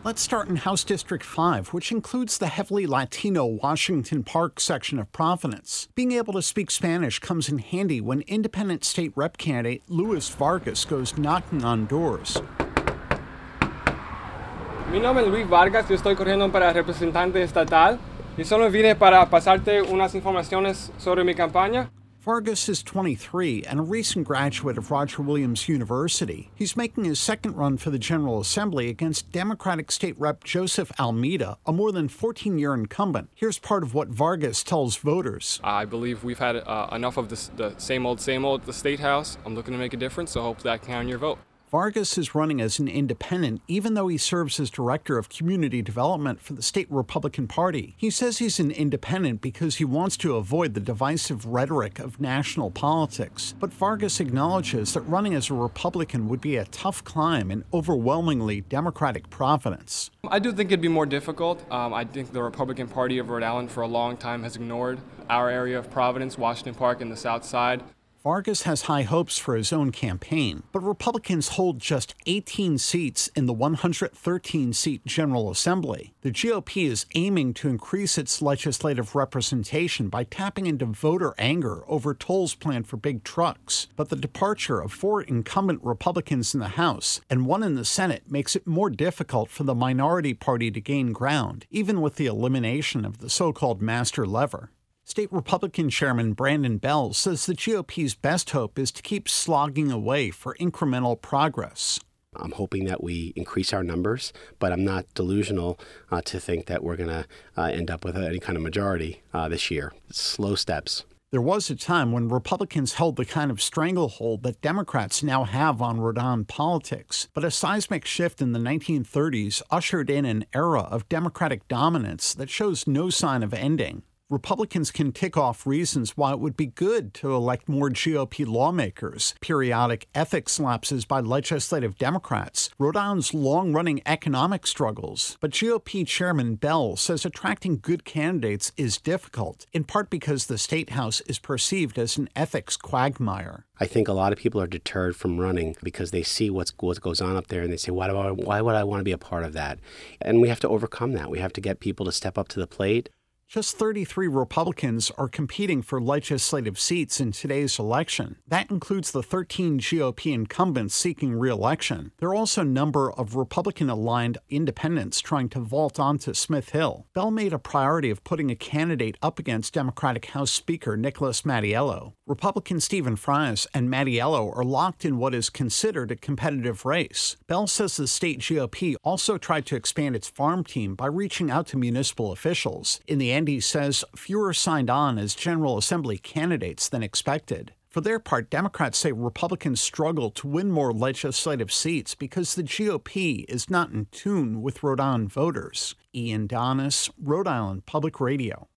Let's start in House District 5, which includes the heavily Latino Washington Park section of Providence. Being able to speak Spanish comes in handy when independent state rep candidate Luis Vargas goes knocking on doors. Mi nombre es Luis Vargas, yo estoy corriendo para representante estatal y solo vine para pasarte unas informaciones sobre mi campaña. Vargas is 23 and a recent graduate of Roger Williams University. He's making his second run for the General Assembly against Democratic State Rep Joseph Almeida, a more than 14-year incumbent. Here's part of what Vargas tells voters. I believe we've had enough of the same old at the State House. I'm looking to make a difference, so hopefully I can count on your vote. Vargas is running as an independent, even though he serves as director of community development for the state Republican Party. He says he's an independent because he wants to avoid the divisive rhetoric of national politics. But Vargas acknowledges that running as a Republican would be a tough climb in overwhelmingly Democratic Providence. I do think it'd be more difficult. I think the Republican Party of Rhode Island for a long time has ignored our area of Providence, Washington Park, and the South Side. Vargas has high hopes for his own campaign, but Republicans hold just 18 seats in the 113-seat General Assembly. The GOP is aiming to increase its legislative representation by tapping into voter anger over tolls planned for big trucks. But the departure of 4 incumbent Republicans in the House and 1 in the Senate makes it more difficult for the minority party to gain ground, even with the elimination of the so-called master lever. State Republican Chairman Brandon Bell says the GOP's best hope is to keep slogging away for incremental progress. I'm hoping that we increase our numbers, but I'm not delusional to think that we're going to end up with any kind of majority this year. Slow steps. There was a time when Republicans held the kind of stranglehold that Democrats now have on Rhode Island politics, but a seismic shift in the 1930s ushered in an era of Democratic dominance that shows no sign of ending. Republicans can tick off reasons why it would be good to elect more GOP lawmakers, periodic ethics lapses by legislative Democrats, Rhode Island's long-running economic struggles. But GOP Chairman Bell says attracting good candidates is difficult, in part because the State House is perceived as an ethics quagmire. I think a lot of people are deterred from running because they see what goes on up there and they say, why would I want to be a part of that? And we have to overcome that. We have to get people to step up to the plate. Just 33 Republicans are competing for legislative seats in today's election. That includes the 13 GOP incumbents seeking re-election. There are also a number of Republican-aligned independents trying to vault onto Smith Hill. Bell made a priority of putting a candidate up against Democratic House Speaker Nicholas Mattiello. Republican Stephen Frias and Mattiello are locked in what is considered a competitive race. Bell says the state GOP also tried to expand its farm team by reaching out to municipal officials. In the end, he says fewer signed on as General Assembly candidates than expected. For their part, Democrats say Republicans struggle to win more legislative seats because the GOP is not in tune with Rhode Island voters. Ian Donis, Rhode Island Public Radio.